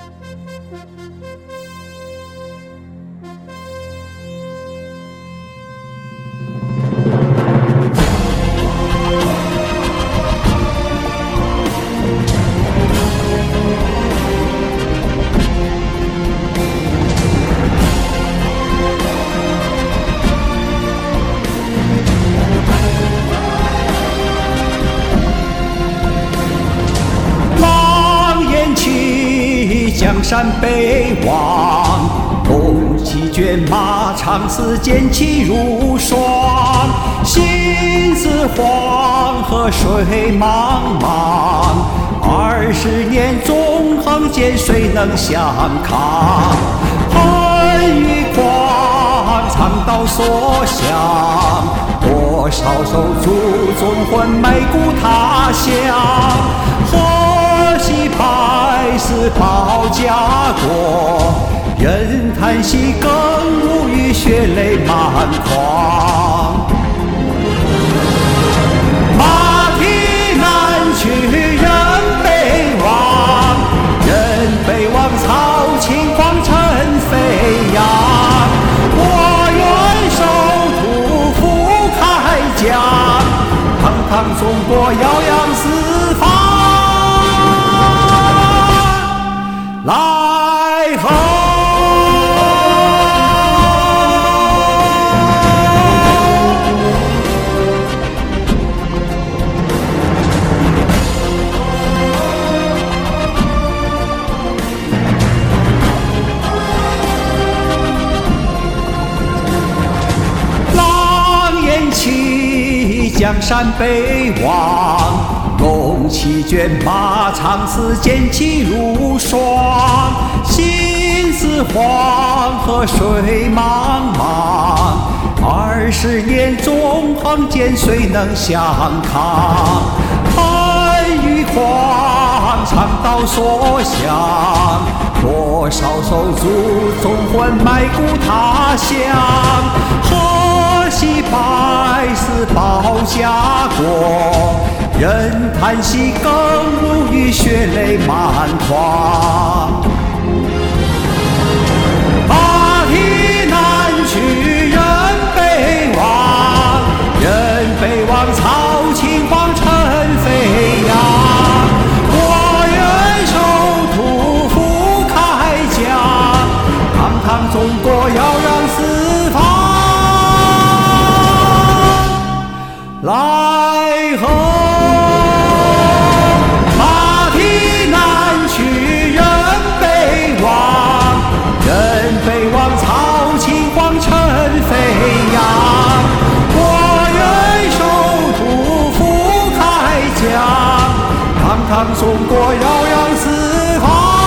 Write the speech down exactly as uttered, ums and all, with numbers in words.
江山北望，龙骑卷马长嘶，剑气如霜。心似黄河水茫茫，二十年纵横间，谁能相抗？恨与狂，藏刀所向，多少手足纵魂，埋骨他乡。何惜百死保家国，任叹息更无语，血泪满眶。马蹄南去人北望，人北望曹秦皇城飞扬。我愿守土复开疆，堂堂中国耀扬四方。来吼！狼烟起，江山北望。龙骑卷马长嘶，剑气如霜。心似黄河水茫茫，二十年纵横间，谁能相抗？恨与狂，藏刀所向，多少手足纵魂，埋骨他乡。何惜百死保家国，任叹息更无语，血泪满眶。马蹄南去人北望，人北望曹秦皇城飞扬。我愿守土复开疆，堂堂中国耀扬四方。来吼！马蹄南去人北望，人北望曹秦皇城飞扬。我愿守土复开疆，堂堂中国耀扬四方。